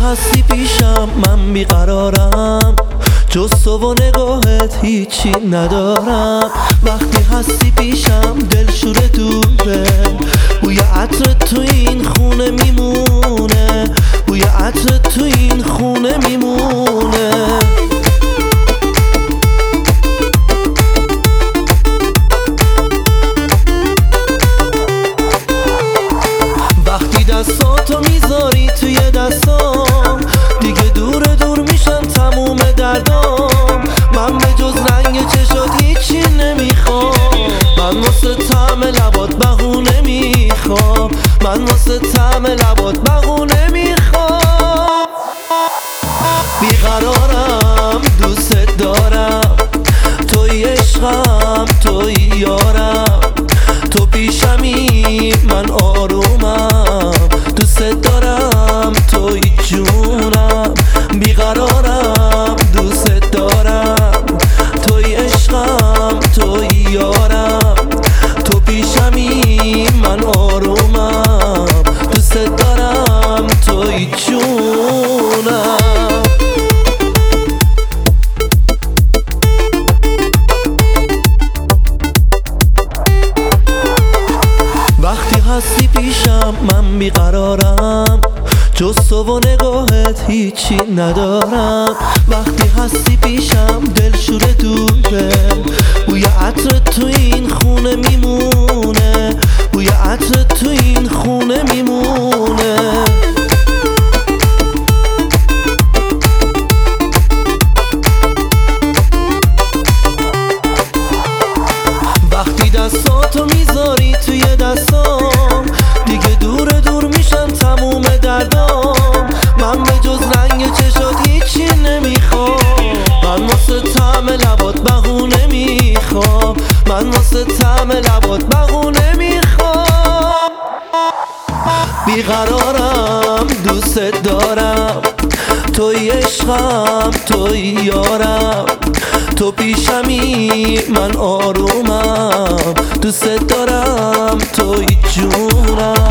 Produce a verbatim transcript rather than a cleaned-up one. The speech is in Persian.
هستی پیشم من بیقرارم، جز تو و نگاهت هیچی ندارم. وقتی هستی پیشم دل شوره دوره، بوی عطر تو این خونه میمونه، بوی عطر تو این خونه میمونه. وقتی دستاتو میذاری توی دستام، دیگه دور دور میشن تموم دردام. من به جز رنگ چشات هیچی نمیخوام، من واسه طعم لبات بهونه میخوام، من واسه طعم لبات بهونه میخوام. بیقرارم دوست دارم، توی عشقم توی یارم، تو پیشمی من آرومم، دوست دارم توی جونم. بیقرارم دوست دارم، توی عشقم توی یارم، تو پیشمی من آرومم، دوست دارم توی جونم. وقتی هستی پیشم من بیقرارم، جز تو و نگاهت هیچی ندارم. وقتی هستی پیشم دل شوره دوره، بوی عطر تو این خونه میمونه، بوی عطر تو این خونه میمونه. وقتی دستاتو میذاری توی دستام، دیگه دور دور میشن تموم دردام. من به جز رنگ چشات هیچی نمیخوام، من واسه طعم لبات بهونه میخوام، من واسه طعم لبات بهونه میخوام. بیقرارم دوست دارم، توی عشقم توی یارم، تو پیشمی من آرومم، دوست دارم توی جونم.